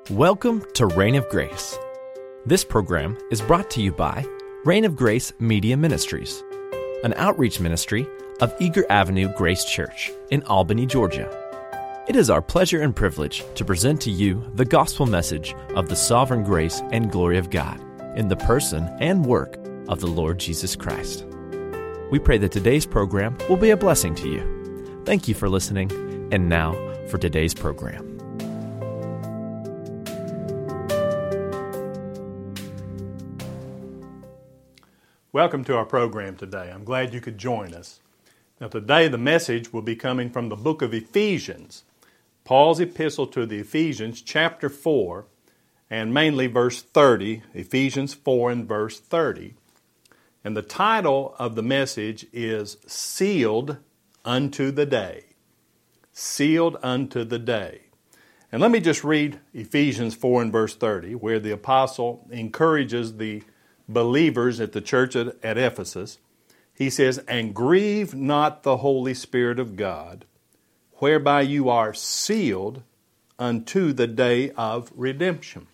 Welcome to Reign of Grace. This program is brought to you by Reign of Grace Media Ministries, an outreach ministry of Eager Avenue Grace Church in Albany, Georgia. It is our pleasure and privilege to present to you the gospel message of the sovereign grace and glory of God in the person and work of the Lord Jesus Christ. We pray that today's program will be a blessing to you. Thank you for listening, and now for today's program. Welcome to our program today. I'm glad you could join us. Now today the message will be coming from the book of Ephesians, Paul's epistle to the Ephesians, chapter 4, and mainly verse 30, Ephesians 4 and verse 30. And the title of the message is Sealed Unto the Day. Sealed unto the day. And let me just read Ephesians 4 and verse 30, where the apostle encourages the believers at the church at Ephesus. He says, "And grieve not the Holy Spirit of God, whereby you are sealed unto the day of redemption."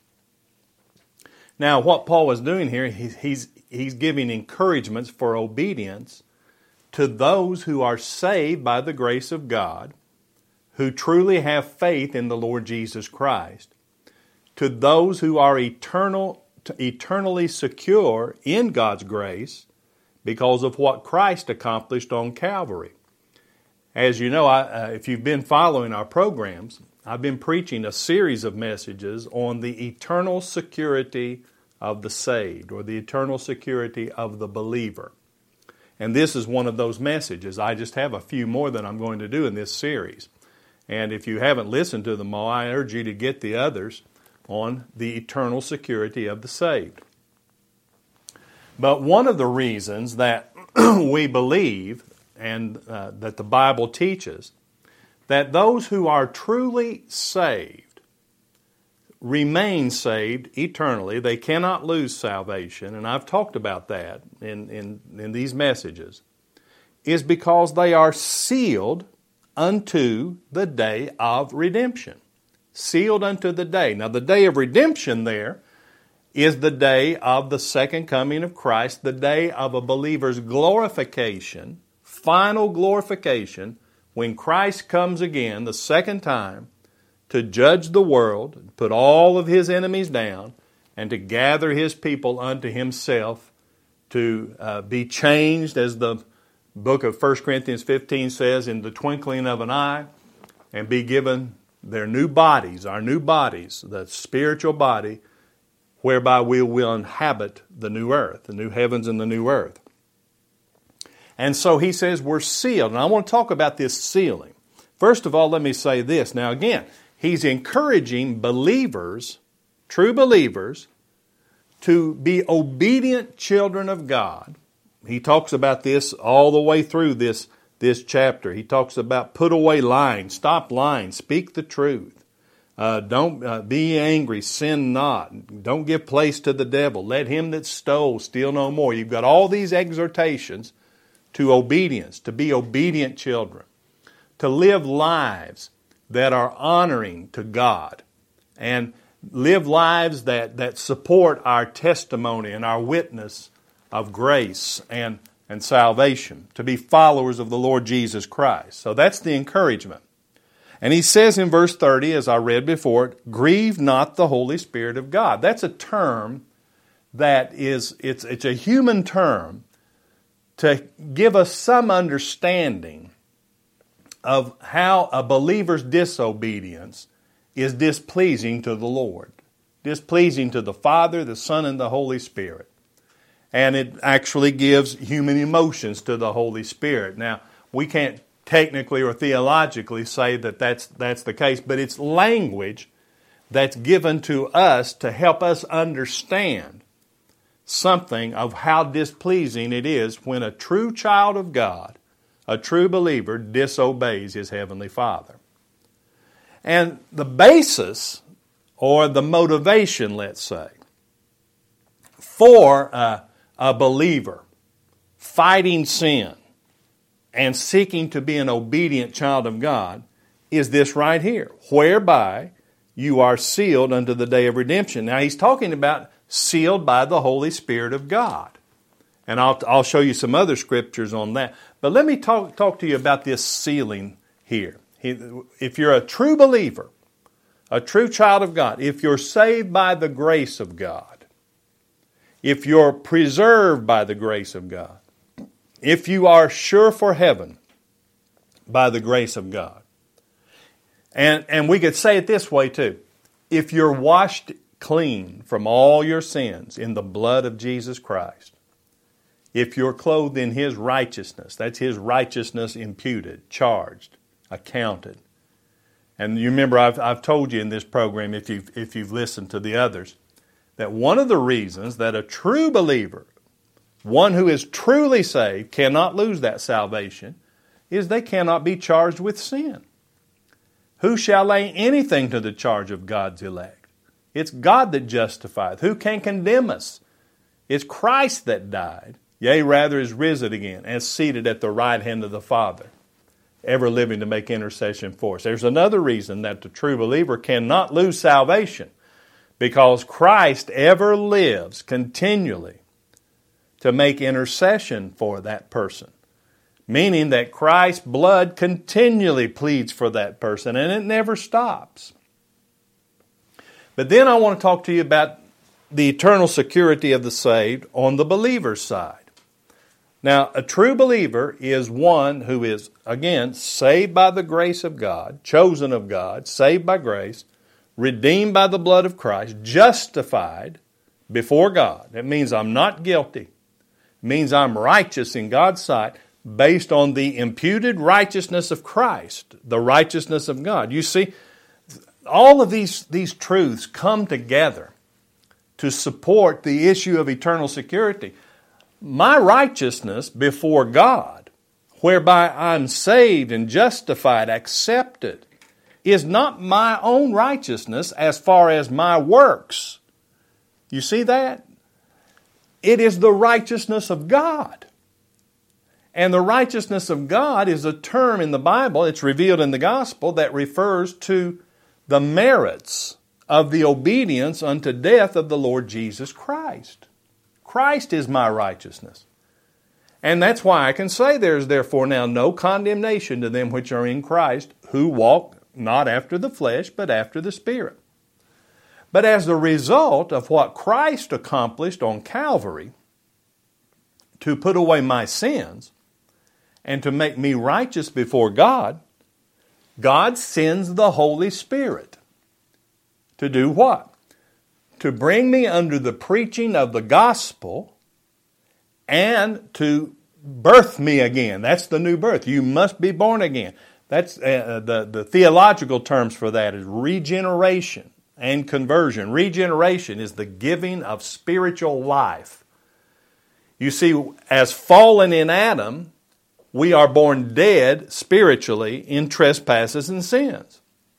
Now, what Paul is doing here, he's giving encouragements for obedience to those who are saved by the grace of God, who truly have faith in the Lord Jesus Christ, to those who are eternally secure in God's grace because of what Christ accomplished on Calvary. As you know, if you've been following our programs, I've been preaching a series of messages on the eternal security of the saved, or the eternal security of the believer. And this is one of those messages. I just have a few more that I'm going to do in this series. And if you haven't listened to them all, I urge you to get the others on the eternal security of the saved. But one of the reasons that we believe, and that the Bible teaches, that those who are truly saved remain saved eternally. They cannot lose salvation, and I've talked about that in these messages, is because they are sealed unto the day of redemption. Sealed unto the day. Now the day of redemption there is the day of the second coming of Christ, the day of a believer's glorification, final glorification, when Christ comes again the second time to judge the world, put all of His enemies down, and to gather His people unto Himself, to be changed, as the book of 1 Corinthians 15 says, in the twinkling of an eye, and be given their new bodies, our new bodies, the spiritual body, whereby we will inhabit the new earth, the new heavens and the new earth. And so he says we're sealed. And I want to talk about this sealing. First of all, let me say this. Now again, he's encouraging believers, true believers, to be obedient children of God. He talks about this all the way through this chapter. He talks about put away lying, stop lying, speak the truth. Don't be angry, sin not. Don't give place to the devil. Let him that stole steal no more. You've got all these exhortations to obedience, to be obedient children, to live lives that are honoring to God, and live lives that support our testimony and our witness of grace and salvation, to be followers of the Lord Jesus Christ. So that's the encouragement. And he says in verse 30, as I read before, grieve not the Holy Spirit of God. That's a term that it's a human term to give us some understanding of how a believer's disobedience is displeasing to the Lord, displeasing to the Father, the Son, and the Holy Spirit. And it actually gives human emotions to the Holy Spirit. Now, we can't technically or theologically say that that's the case, but it's language that's given to us to help us understand something of how displeasing it is when a true child of God, a true believer, disobeys his Heavenly Father. And the basis, or the motivation, let's say, for a believer fighting sin and seeking to be an obedient child of God is this right here, whereby you are sealed unto the day of redemption. Now he's talking about sealed by the Holy Spirit of God. And I'll show you some other scriptures on that. But let me talk to you about this sealing here. If you're a true believer, a true child of God, if you're saved by the grace of God, if you're preserved by the grace of God, if you are sure for heaven by the grace of God, and we could say it this way too, if you're washed clean from all your sins in the blood of Jesus Christ, if you're clothed in His righteousness, that's His righteousness imputed, charged, accounted. And you remember I've told you in this program, if you've listened to the others, that one of the reasons that a true believer, one who is truly saved, cannot lose that salvation is they cannot be charged with sin. Who shall lay anything to the charge of God's elect? It's God that justifieth. Who can condemn us? It's Christ that died, yea, rather is risen again, and seated at the right hand of the Father, ever living to make intercession for us. There's another reason that the true believer cannot lose salvation, because Christ ever lives continually to make intercession for that person. Meaning that Christ's blood continually pleads for that person, and it never stops. But then I want to talk to you about the eternal security of the saved on the believer's side. Now, a true believer is one who is, again, saved by the grace of God, chosen of God, saved by grace, redeemed by the blood of Christ, justified before God. That means I'm not guilty. It means I'm righteous in God's sight based on the imputed righteousness of Christ, the righteousness of God. You see, all of these truths come together to support the issue of eternal security. My righteousness before God, whereby I'm saved and justified, accepted, is not my own righteousness as far as my works. You see that? It is the righteousness of God. And the righteousness of God is a term in the Bible, it's revealed in the gospel, that refers to the merits of the obedience unto death of the Lord Jesus Christ. Christ is my righteousness. And that's why I can say there is therefore now no condemnation to them which are in Christ, who walk not after the flesh, but after the Spirit. But as the result of what Christ accomplished on Calvary to put away my sins and to make me righteous before God, God sends the Holy Spirit to do what? To bring me under the preaching of the gospel and to birth me again. That's the new birth. You must be born again. That's the theological terms for that is regeneration and conversion. Regeneration is the giving of spiritual life. You see, as fallen in Adam, we are born dead spiritually in trespasses and sins.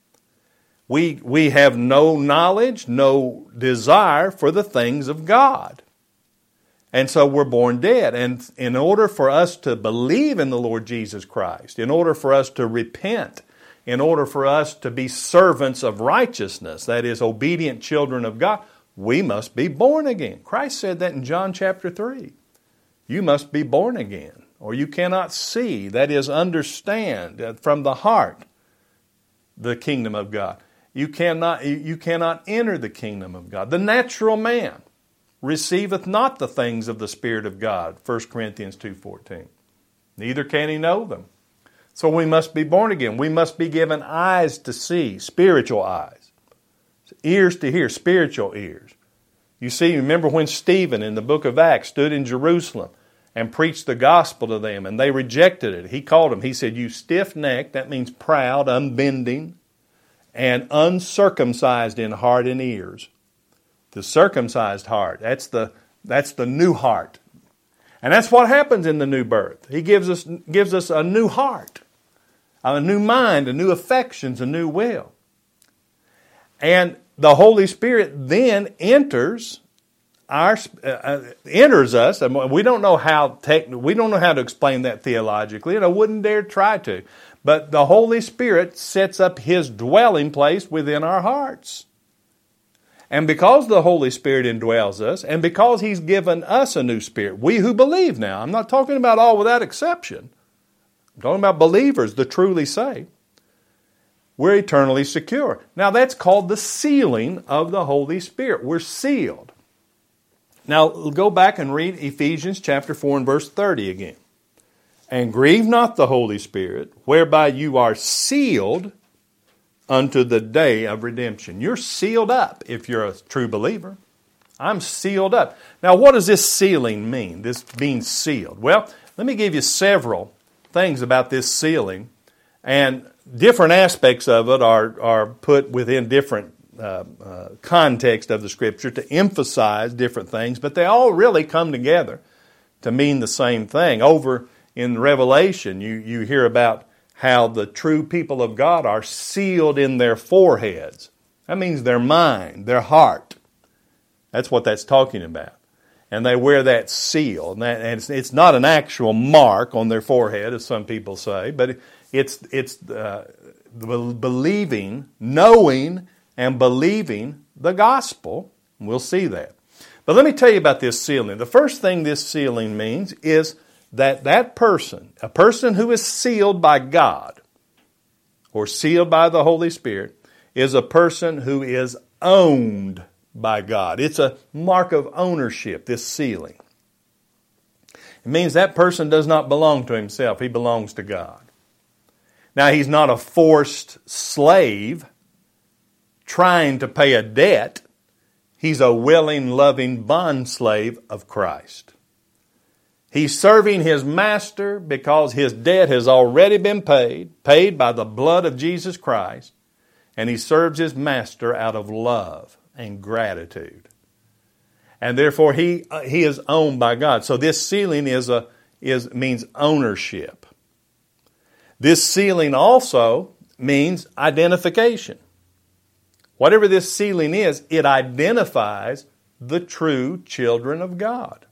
We have no knowledge, no desire for the things of God. And so we're born dead. And in order for us to believe in the Lord Jesus Christ, in order for us to repent, in order for us to be servants of righteousness, that is, obedient children of God, we must be born again. Christ said that in John chapter 3. You must be born again, or you cannot see, that is, understand from the heart the kingdom of God. You cannot enter the kingdom of God. The natural man receiveth not the things of the Spirit of God, 1 Corinthians 2:14. Neither can he know them. So we must be born again. We must be given eyes to see, spiritual eyes. Ears to hear, spiritual ears. You see, remember when Stephen in the book of Acts stood in Jerusalem and preached the gospel to them and they rejected it. He called them, he said, you stiff-necked, that means proud, unbending, and uncircumcised in heart and ears. The circumcised heart, that's the new heart. And that's what happens in the new birth. He gives us a new heart, a new mind, a new affections, a new will. And the Holy Spirit then enters enters us, and we don't know how to explain that theologically, and I wouldn't dare try to. But the Holy Spirit sets up His dwelling place within our hearts. And because the Holy Spirit indwells us, and because He's given us a new spirit, we who believe now, I'm not talking about all without exception. I'm talking about believers, the truly saved. We're eternally secure. Now that's called the sealing of the Holy Spirit. We're sealed. Now go back and read Ephesians chapter 4 and verse 30 again. And grieve not the Holy Spirit, whereby you are sealed unto the day of redemption. You're sealed up if you're a true believer. I'm sealed up. Now what does this sealing mean, this being sealed? Well, let me give you several things about this sealing, and different aspects of it are put within different context of the Scripture to emphasize different things, but they all really come together to mean the same thing. Over in Revelation, you hear about how the true people of God are sealed in their foreheads. That means their mind, their heart. That's what that's talking about. And they wear that seal. And it's not an actual mark on their forehead, as some people say, but it's believing, knowing, and believing the gospel. We'll see that. But let me tell you about this sealing. The first thing this sealing means is that person, a person who is sealed by God or sealed by the Holy Spirit, is a person who is owned by God. It's a mark of ownership, this sealing. It means that person does not belong to himself. He belongs to God. Now, he's not a forced slave trying to pay a debt. He's a willing, loving bondslave of Christ. He's serving his master because his debt has already been paid by the blood of Jesus Christ, and he serves his master out of love and gratitude. And therefore he is owned by God. So this sealing means ownership. This sealing also means identification. Whatever this sealing is, it identifies the true children of God.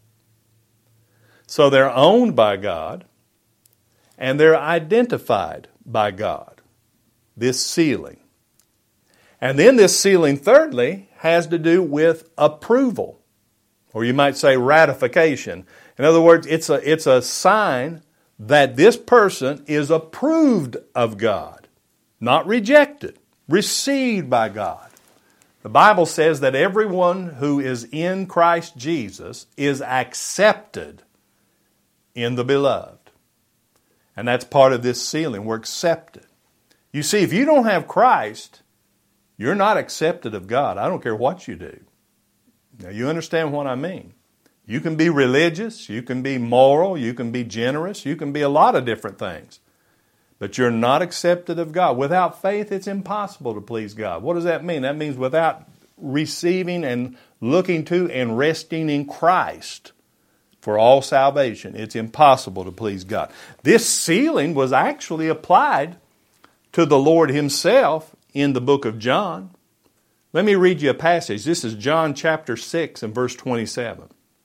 So they're owned by God, and they're identified by God. This sealing. And then this sealing, thirdly, has to do with approval, or you might say ratification. In other words, it's a sign that this person is approved of God, not rejected, received by God. The Bible says that everyone who is in Christ Jesus is accepted in the beloved. And that's part of this sealing. We're accepted. You see, if you don't have Christ, you're not accepted of God. I don't care what you do. Now, you understand what I mean. You can be religious, you can be moral, you can be generous, you can be a lot of different things. But you're not accepted of God. Without faith, it's impossible to please God. What does that mean? That means without receiving and looking to and resting in Christ for all salvation, it's impossible to please God. This sealing was actually applied to the Lord Himself in the book of John. Let me read you a passage. This is John chapter 6 and verse 27.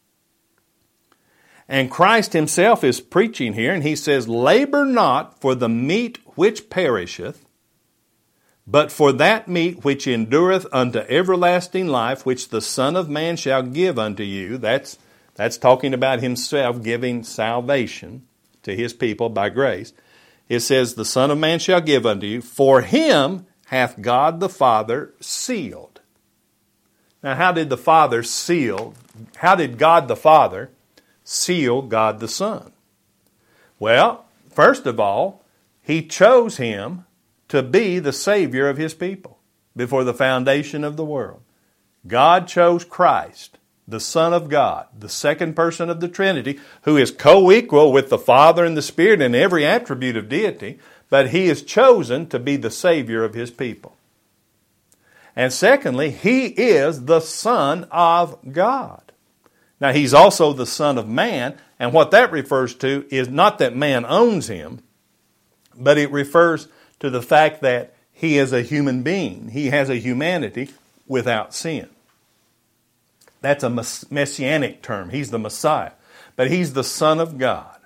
And Christ Himself is preaching here, and He says, "Labor not for the meat which perisheth, but for that meat which endureth unto everlasting life, which the Son of Man shall give unto you." That's talking about Himself giving salvation to His people by grace. It says, "The Son of Man shall give unto you, for Him hath God the Father sealed." Now, how did the Father seal? How did God the Father seal God the Son? Well, first of all, He chose Him to be the Savior of His people before the foundation of the world. God chose Christ, the Son of God, the second person of the Trinity, who is co-equal with the Father and the Spirit in every attribute of deity, but He is chosen to be the Savior of His people. And secondly, He is the Son of God. Now, He's also the Son of Man, and what that refers to is not that man owns Him, but it refers to the fact that He is a human being. He has a humanity without sin. That's a messianic term. He's the Messiah. But He's the Son of God.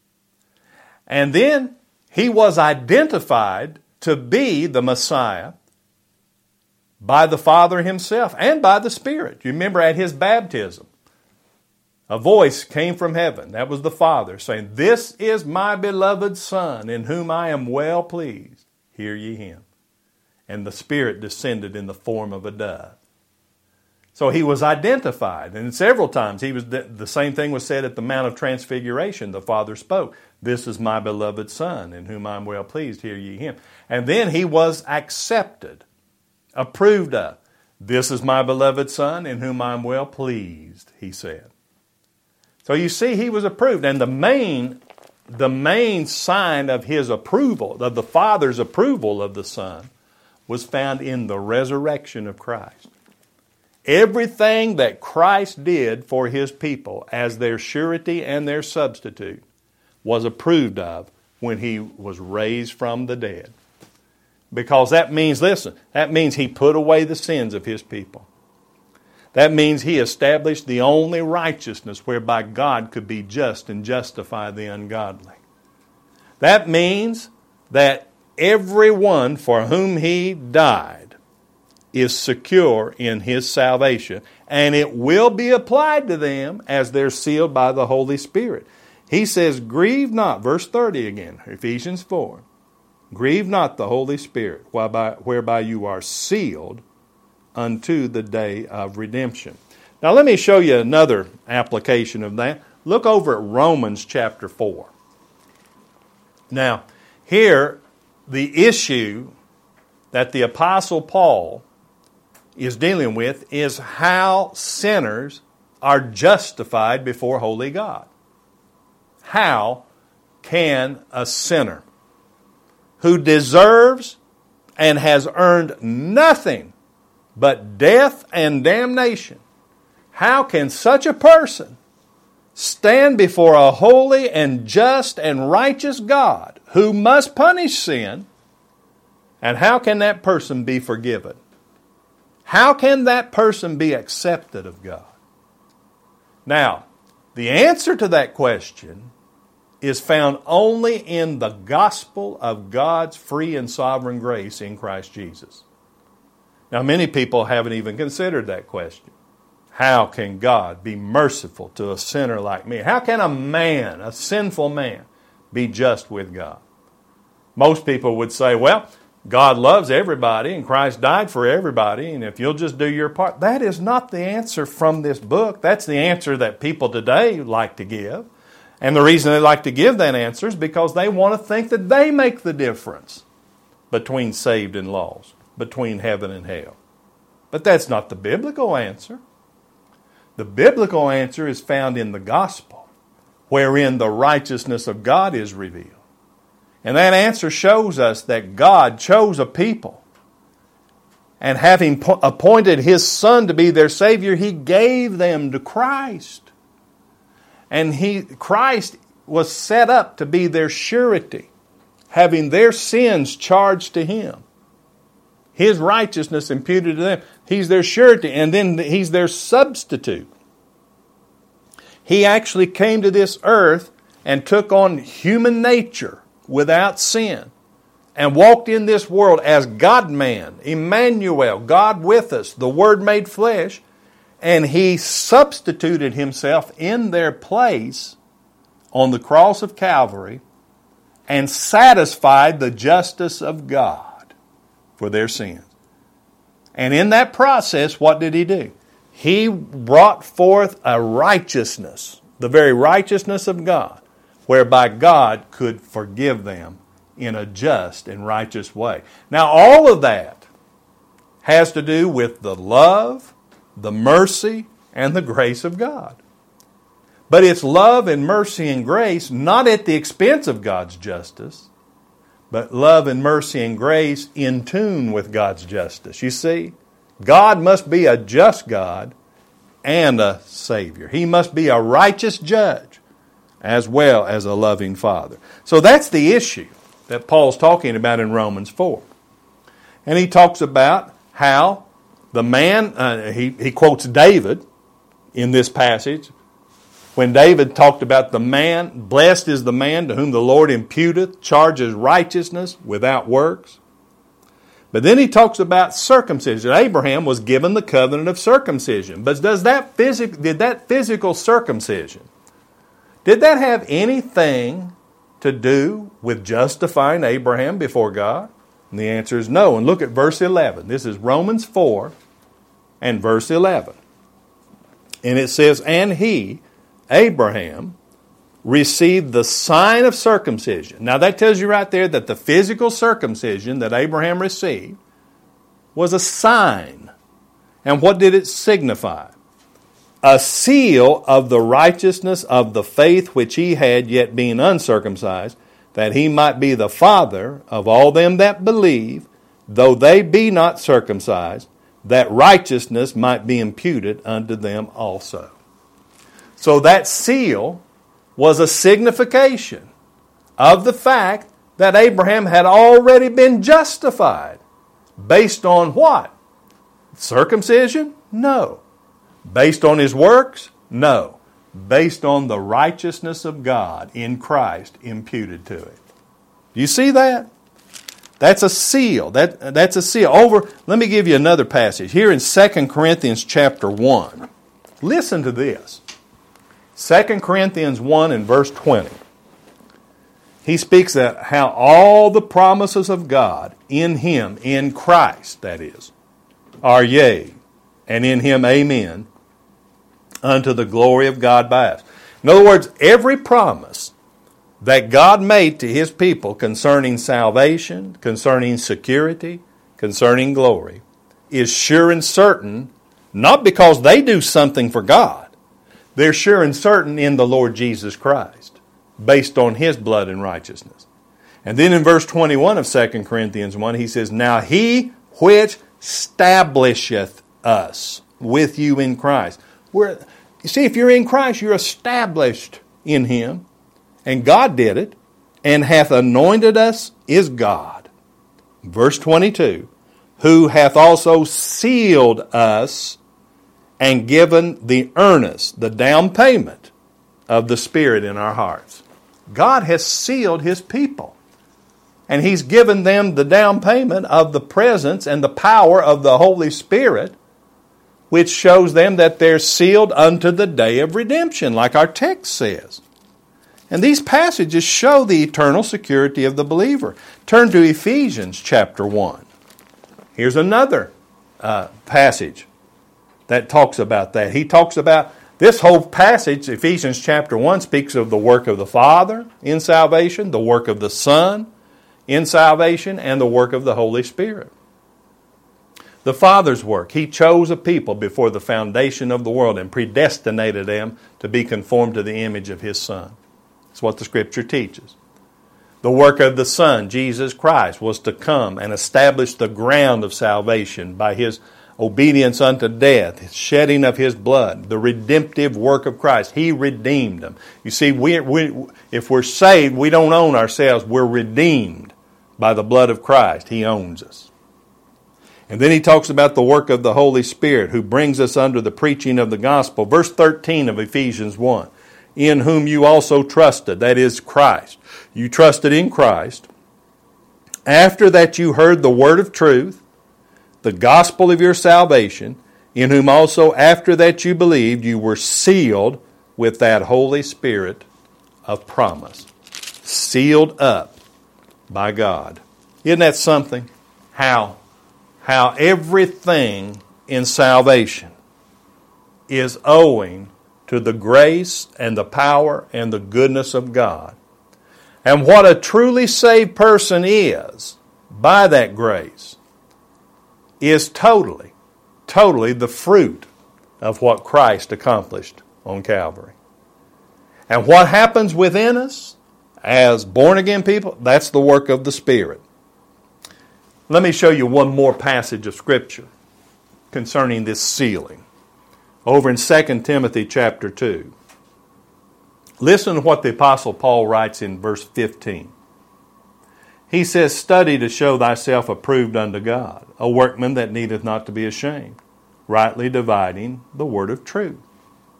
And then He was identified to be the Messiah by the Father Himself and by the Spirit. You remember at His baptism, a voice came from heaven. That was the Father saying, "This is my beloved Son, in whom I am well pleased. Hear ye Him." And the Spirit descended in the form of a dove. So He was identified. And several times the same thing was said at the Mount of Transfiguration. The Father spoke, "This is my beloved Son, in whom I am well pleased. Hear ye Him." And then He was accepted, approved of. "This is my beloved Son, in whom I am well pleased," He said. So you see, He was approved. And the main sign of His approval, of the Father's approval of the Son, was found in the resurrection of Christ. Everything that Christ did for His people as their surety and their substitute was approved of when He was raised from the dead. Because that means, listen, that means He put away the sins of His people. That means He established the only righteousness whereby God could be just and justify the ungodly. That means that everyone for whom He died is secure in His salvation, and it will be applied to them as they're sealed by the Holy Spirit. He says, "Grieve not," verse 30 again, Ephesians 4, "Grieve not the Holy Spirit, whereby you are sealed unto the day of redemption." Now let me show you another application of that. Look over at Romans chapter 4. Now, here, the issue that the Apostle Paul is dealing with is how sinners are justified before holy God. How can a sinner who deserves and has earned nothing but death and damnation, how can such a person stand before a holy and just and righteous God who must punish sin, and how can that person be forgiven? How can that person be accepted of God? Now, the answer to that question is found only in the gospel of God's free and sovereign grace in Christ Jesus. Now, many people haven't even considered that question. How can God be merciful to a sinner like me? How can a man, a sinful man, be just with God? Most people would say, well, God loves everybody and Christ died for everybody, and if you'll just do your part. That is not the answer from this book. That's the answer that people today like to give. And the reason they like to give that answer is because they want to think that they make the difference between saved and lost, between heaven and hell. But that's not the biblical answer. The biblical answer is found in the gospel, wherein the righteousness of God is revealed. And that answer shows us that God chose a people, and having appointed His Son to be their Savior, He gave them to Christ. And Christ was set up to be their surety, having their sins charged to Him. His righteousness imputed to them. He's their surety, and then He's their substitute. He actually came to this earth and took on human nature without sin, and walked in this world as God-man, Emmanuel, God with us, the Word made flesh, and He substituted Himself in their place on the cross of Calvary and satisfied the justice of God for their sins. And in that process, what did He do? He brought forth a righteousness, the very righteousness of God, whereby God could forgive them in a just and righteous way. Now, all of that has to do with the love, the mercy, and the grace of God. But it's love and mercy and grace not at the expense of God's justice, but love and mercy and grace in tune with God's justice. You see, God must be a just God and a Savior. He must be a righteous judge as well as a loving Father. So that's the issue that Paul's talking about in Romans 4. And he talks about how the man, he quotes David, in this passage when David talked about the man, blessed is the man to whom the Lord imputeth, charges righteousness without works. But then he talks about circumcision. Abraham was given the covenant of circumcision. But did that physical circumcision, did that have anything to do with justifying Abraham before God? And the answer is no. And look at verse 11. This is Romans 4 and verse 11. And it says, and he, Abraham, received the sign of circumcision. Now that tells you right there that the physical circumcision that Abraham received was a sign. And what did it signify? A seal of the righteousness of the faith which he had, yet being uncircumcised, that he might be the father of all them that believe, though they be not circumcised, that righteousness might be imputed unto them also. So that seal was a signification of the fact that Abraham had already been justified. Based on what? Circumcision? No. Based on his works? No. Based on the righteousness of God in Christ imputed to it. Do you see that? That's a seal. That's a seal. Let me give you another passage. Here in 2 Corinthians chapter 1. Listen to this. 2 Corinthians 1 and verse 20. He speaks of how all the promises of God in Him, in Christ, that is, are yea, and in Him amen, unto the glory of God by us. In other words, every promise that God made to His people concerning salvation, concerning security, concerning glory, is sure and certain, not because they do something for God. They're sure and certain in the Lord Jesus Christ, based on His blood and righteousness. And then in verse 21 of 2 Corinthians 1, he says, now He which establisheth us with you in Christ. You see, if you're in Christ, you're established in Him. And God did it, and hath anointed us is God. Verse 22, who hath also sealed us and given the earnest, the down payment of the Spirit in our hearts. God has sealed His people. And He's given them the down payment of the presence and the power of the Holy Spirit, which shows them that they're sealed unto the day of redemption, like our text says. And these passages show the eternal security of the believer. Turn to Ephesians chapter 1. Here's another passage that talks about that. He talks about this whole passage. Ephesians chapter 1 speaks of the work of the Father in salvation, the work of the Son in salvation, and the work of the Holy Spirit. The Father's work. He chose a people before the foundation of the world and predestinated them to be conformed to the image of His Son. That's what the Scripture teaches. The work of the Son, Jesus Christ, was to come and establish the ground of salvation by His obedience unto death, His shedding of His blood, the redemptive work of Christ. He redeemed them. You see, if we're saved, we don't own ourselves. We're redeemed by the blood of Christ. He owns us. And then he talks about the work of the Holy Spirit, who brings us under the preaching of the gospel. Verse 13 of Ephesians 1. In whom you also trusted, that is Christ. You trusted in Christ. After that you heard the word of truth, the gospel of your salvation, in whom also after that you believed, you were sealed with that Holy Spirit of promise. Sealed up by God. Isn't that something? How everything in salvation is owing to the grace and the power and the goodness of God. And what a truly saved person is, by that grace, is totally the fruit of what Christ accomplished on Calvary. And what happens within us as born-again people, that's the work of the Spirit. Let me show you one more passage of Scripture concerning this sealing. Over in 2 Timothy chapter 2. Listen to what the Apostle Paul writes in verse 15. He says, study to show thyself approved unto God, a workman that needeth not to be ashamed, rightly dividing the word of truth.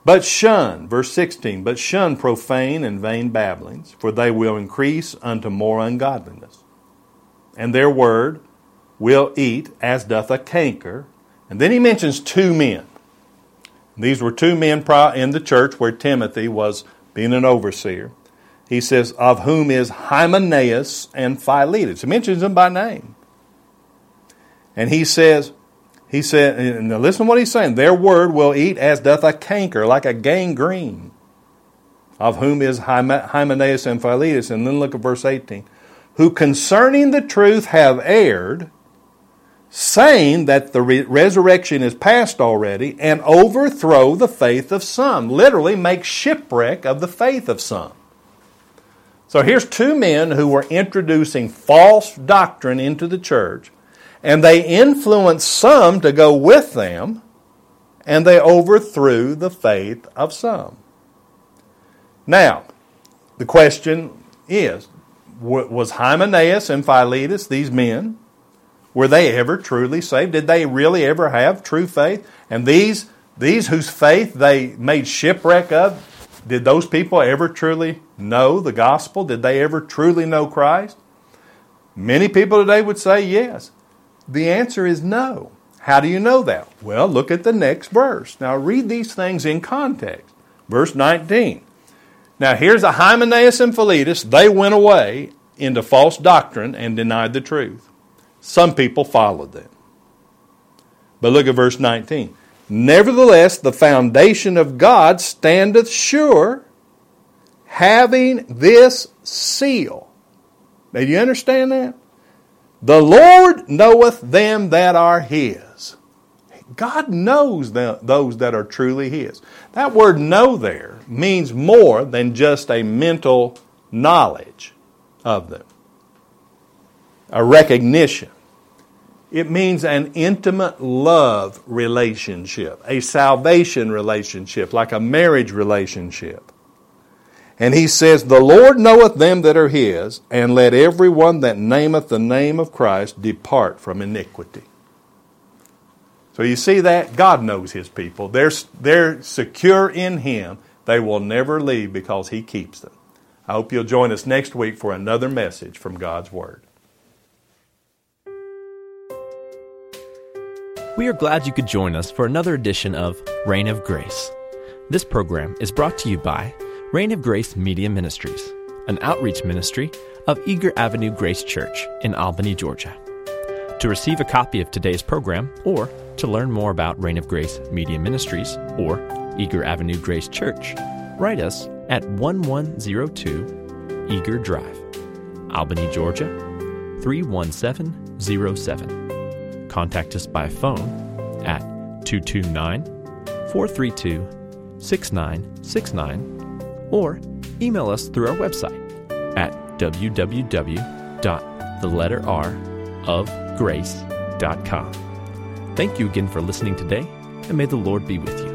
But shun, verse 16, but shun profane and vain babblings, for they will increase unto more ungodliness. And their word will eat as doth a canker. And then he mentions two men. These were two men in the church where Timothy was being an overseer. He says, of whom is Hymenaeus and Philetus. He mentions them by name. And he said, now listen to what he's saying. Their word will eat as doth a canker, like a gangrene. Of whom is Hymenaeus and Philetus. And then look at verse 18. Who concerning the truth have erred, saying that the resurrection is past already, and overthrow the faith of some. Literally make shipwreck of the faith of some. So here's two men who were introducing false doctrine into the church, and they influenced some to go with them, and they overthrew the faith of some. Now, the question is, was Hymenaeus and Philetus, these men, were they ever truly saved? Did they really ever have true faith? And these whose faith they made shipwreck of, did those people ever truly know the gospel? Did they ever truly know Christ? Many people today would say yes. The answer is no. How do you know that? Well, look at the next verse. Now read these things in context. Verse 19. Now here's a Hymenaeus and Philetus. They went away into false doctrine and denied the truth. Some people followed them. But look at verse 19. Nevertheless, the foundation of God standeth sure, having this seal. Now, do you understand that? The Lord knoweth them that are His. God knows those that are truly His. That word know there means more than just a mental knowledge of them. A recognition. It means an intimate love relationship, a salvation relationship, like a marriage relationship. And he says, the Lord knoweth them that are His, and let every one that nameth the name of Christ depart from iniquity. So you see that? God knows His people. They're secure in Him. They will never leave because He keeps them. I hope you'll join us next week for another message from God's Word. We are glad you could join us for another edition of Reign of Grace. This program is brought to you by Reign of Grace Media Ministries, an outreach ministry of Eager Avenue Grace Church in Albany, Georgia. To receive a copy of today's program or to learn more about Reign of Grace Media Ministries or Eager Avenue Grace Church, write us at 1102 Eager Drive, Albany, Georgia 31707. Contact us by phone at 229-432-6969 or email us through our website at www.theletterrofgrace.com. Thank you again for listening today, and may the Lord be with you.